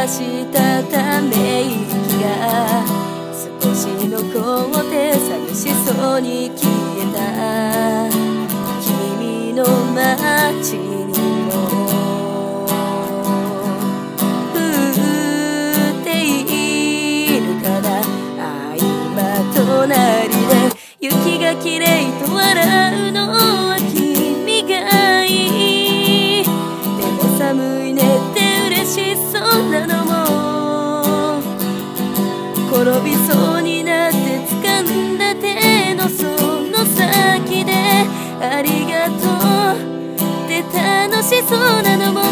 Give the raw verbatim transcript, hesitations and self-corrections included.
したため息が少し残って寂しそうに消えた。君の街にも降っているから合間隣で雪がきれいと笑うのは君がいい。でも寒いねって嬉しそうなのも転びそうになって掴んだ手のその先でありがとうって楽しそうなのも